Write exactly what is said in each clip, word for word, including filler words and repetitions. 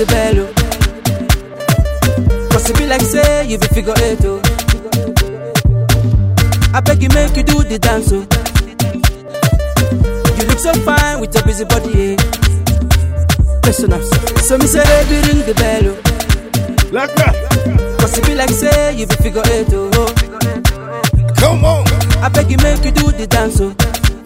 the bell, oh. Cause it be like say you be figure eight, oh. I beg you make you do the dance, oh. You look so fine with your busy body, eh. Listen up, so me say baby ring the bell, oh. Like that. Cause it be like say you be figure eight, oh. Come on. I beg you make you do the dance, oh.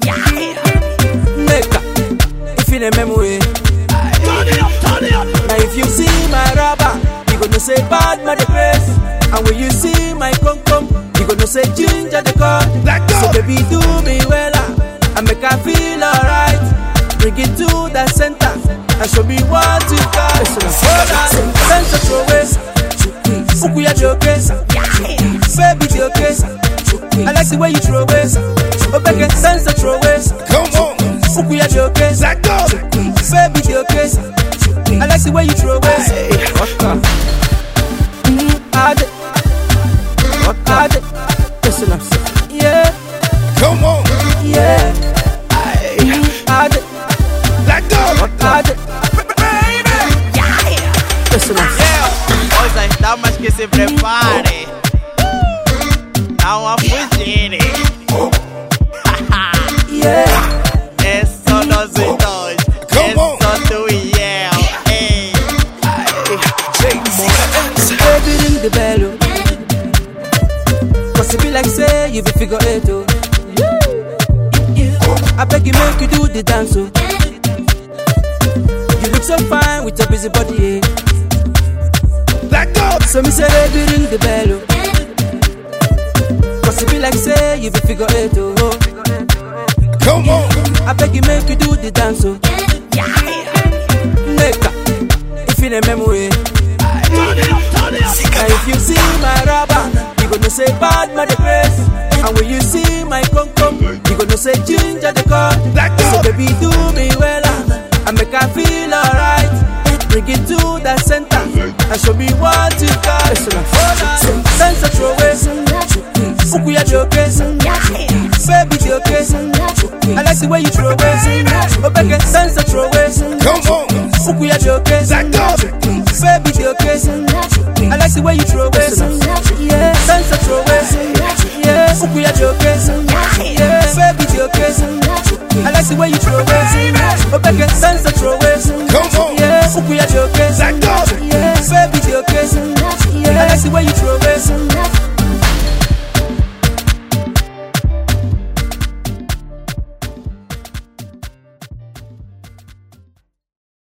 Make up, if you remember it. Turn it up, turn it up. Now if you see my rubber, you gonna say bad my the place. And when you see my cum cum, you gonna say ginger the car. Let go. So baby do me well, and make her feel alright. Bring it to the center and show me what you got. Sense of throw away, Uku ya joke, baby joke. I like the way you throw away, oh baby sense of throw away. Come on. Uku ya joke, Let go. baby joke. I like the way you throw away. What up? Add it. What add it? Listen up, yeah. Come on. Yeah. Add it. Let go. Add it. Baby. Listen up. Coisas damas que se prepare. Dá uma fugida. Yeah. É só nós dois. É só tu e eu. Ei. Baby ring the bell, oh. Cause it be like say you be figure eight, oh. I beg you make you do the dance, oh. You look so fine with your busy body, eh. Let go. So me say baby ring the bell, oh. Cause it be like say you be figure eight, oh. Come on. I beg you make you do the dance, oh. Make up, if you remember it. Turn it up, turn it up. Now if you see my rubber, you gonna say bad my the place. And when you see my cum cum, you gonna say ginger the car. Let go. So baby do me well, and make her feel alright. Bring it to the center and show me what you got. Sense of throw away, Uku ya joke, baby joke. I like the way you throw away, oh baby sense of throw away. Come on. Uku ya joke, Let go. baby joke. I like the way you throw away, yeah. Sense of throw away, yeah. Uku ya joke, yeah. Baby joke. I like the way you throw away, oh baby sense of throw away. Come on. Yeah, Uku ya joke, Let go. yeah, baby joke. I like the way you throw away.